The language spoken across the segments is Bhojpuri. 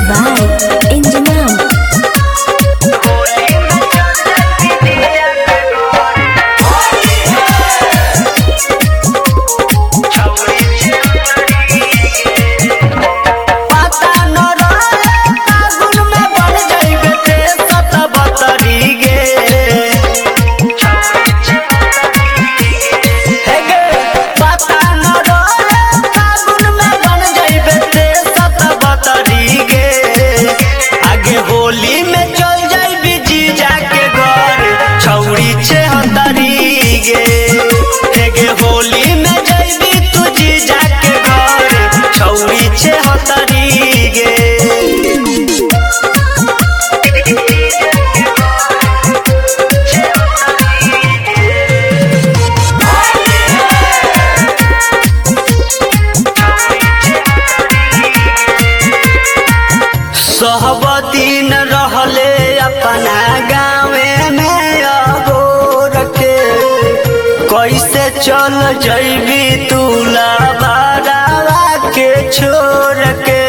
by Injimam. होली में चल जाई जीजा के घर छौड़ी छे हतरी गे होली में जाइबी तू जीजा के घर छौड़ी छे हतरी गे। सब दिन रहले अपना गाँवे में अगोर के कैसे चल जैबी तू लाबारावा के छोड़ के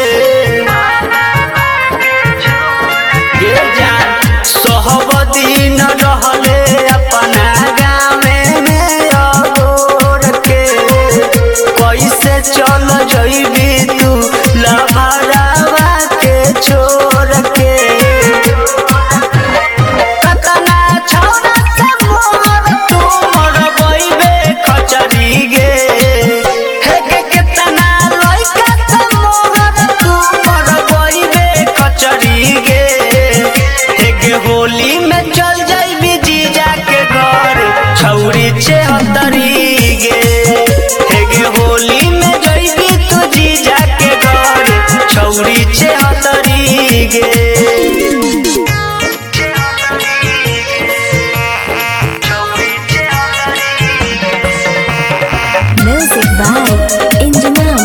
सब दिन रहले अपना गाँवे में अगोर के कैसे चल जैबी तू लाबारावा के छोड़ के कतना छौरा से मोर तू मोर बइबे खचरी गे हे के केतना लइका से मोर तू मोर बइबे खचरी गे हे गे होली में चल जाइबी जीजा के घर छौरी छे हतरी गे हे गे होली में जाइबी तू जीजा के घर छौरी छे हतरी गे। Music by Injimam.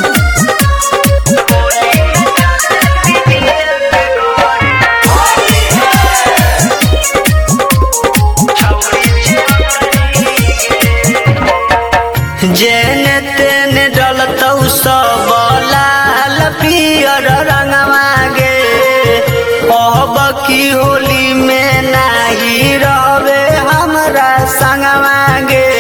जेने तेने डलतौ सब लाल पियर रंगवा गे अब की होली में नाही रहे हमरा संगवा गे।